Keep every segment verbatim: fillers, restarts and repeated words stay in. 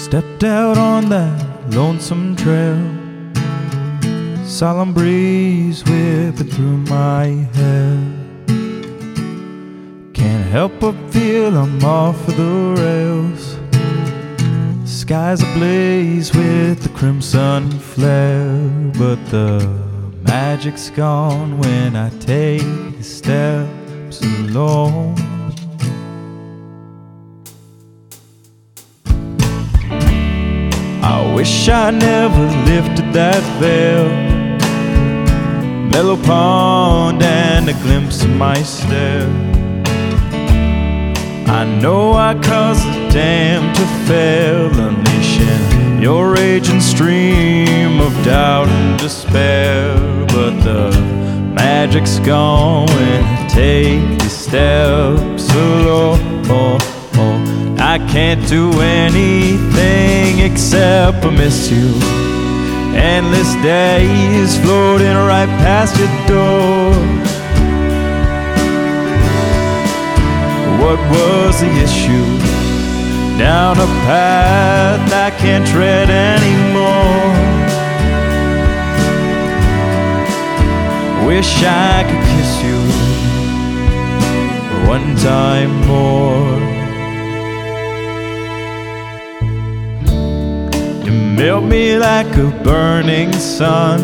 Stepped out on that lonesome trail, solemn breeze whipping through my hair. Can't help but feel I'm off of the rails. Skies ablaze with the crimson flare, but the magic's gone when I take the steps alone. I wish I never lifted that veil. Mellow pond and a glimpse of my stare. I know I caused the dam to fail, unleashing your raging stream of doubt and despair. But the magic's gone when I take these steps alone. I can't do anything except I miss you. Endless days floating right past your door. What was the issue? Down a path I can't tread anymore. Wish I could kiss you one time more. You melt me like a burning sun,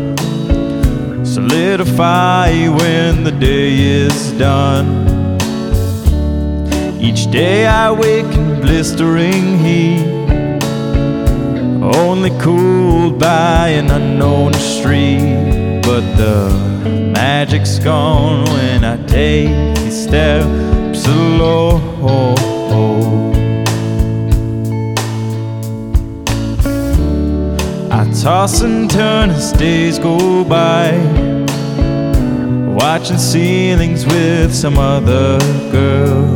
solidify when the day is done. Each day I wake in blistering heat, only cooled by an unknown street. But the magic's gone when I take these steps alone. I toss and turn as days go by, watching ceilings with some other girl.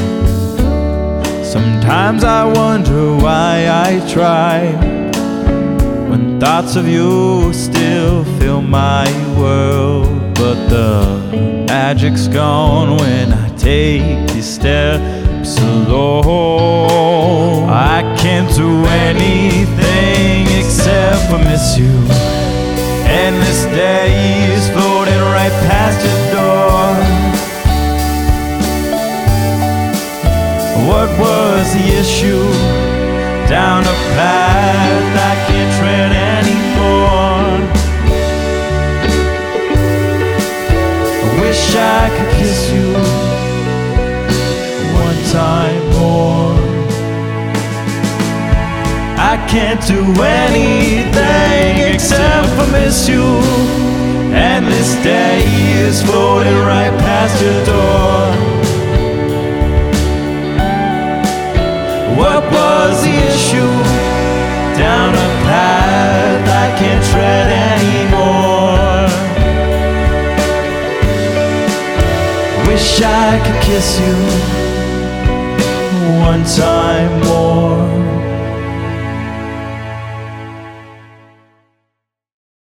Sometimes I wonder why I try, when thoughts of you still fill my world. But the magic's gone when I take these steps alone. I can't do anything except I miss you. Endless days floating right past your door. What was the issue? Down a path I can't tread anymore. I wish I could kiss you one time more. I can't do anything except for miss you. Endless days floating right past your door. What was the issue? Down a path I can't tread anymore. Wish I could kiss you one time more.